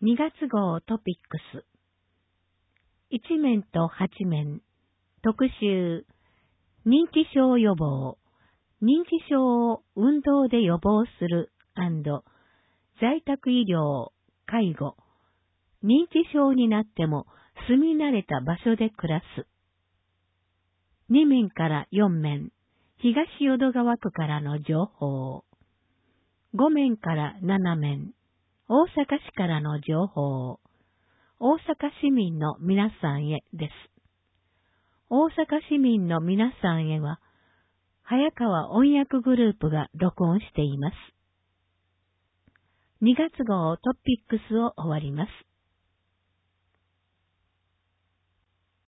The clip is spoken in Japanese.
2月号トピックス。1面と8面。特集。認知症予防。認知症を運動で予防する&在宅医療、介護。認知症になっても住み慣れた場所で暮らす。2面から4面。東淀川区からの情報。5面から7面。大阪市からの情報。大阪市民の皆さんへです。大阪市民の皆さんへは、早川音訳グループが録音しています。2月号トピックスを終わります。